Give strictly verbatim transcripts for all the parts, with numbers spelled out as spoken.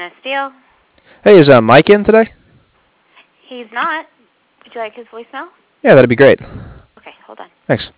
Dennis Steele. Hey, is uh, Mike in today? He's not. Would you like his voicemail? Yeah, that'd be great. Okay, hold on. Thanks.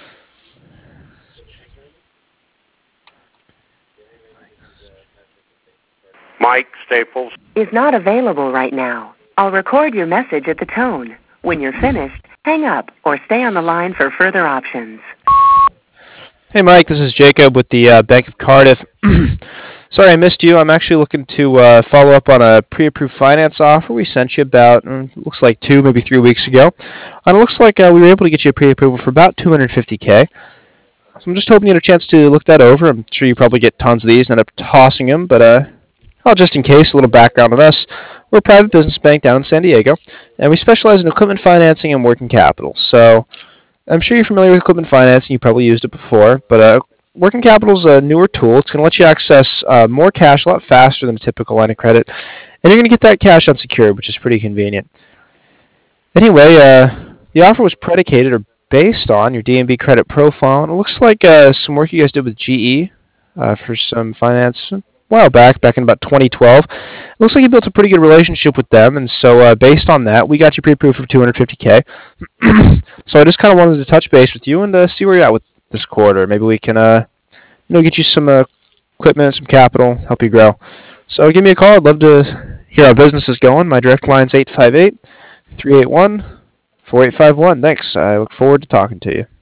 Mike Staples is not available right now. I'll record your message at the tone. When you're finished, hang up or stay on the line for further options. Hey, Mike, this is Jacob with the uh, Bank of Cardiff. Sorry I missed you. I'm actually looking to uh, follow up on a pre-approved finance offer we sent you about, mm, looks like two, maybe three weeks ago. And it looks like uh, we were able to get you a pre-approval for about two hundred fifty K. So I'm just hoping you had a chance to look that over. I'm sure you probably get tons of these and end up tossing them, but uh, well, just in case, a little background on us. We're a private business bank down in San Diego, and we specialize in equipment financing and working capital. So I'm sure you're familiar with equipment financing. You probably used it before, but uh, working capital is a newer tool. It's going to let you access uh, more cash a lot faster than a typical line of credit, and you're going to get that cash unsecured, which is pretty convenient. Anyway, uh, the offer was predicated or based on your D N B credit profile, and it looks like uh, some work you guys did with G E uh, for some finance a while back, back in about twenty twelve. It looks like you built a pretty good relationship with them, and so uh, based on that, we got you pre-approved for two hundred fifty K. So I just kind of wanted to touch base with you and uh, see where you're at with this quarter. Maybe we can, uh, you know, get you some uh, equipment, some capital, help you grow. So give me a call. I'd love to hear how business is going. My direct line's eight five eight, three eight one, four eight five one. Thanks. I look forward to talking to you.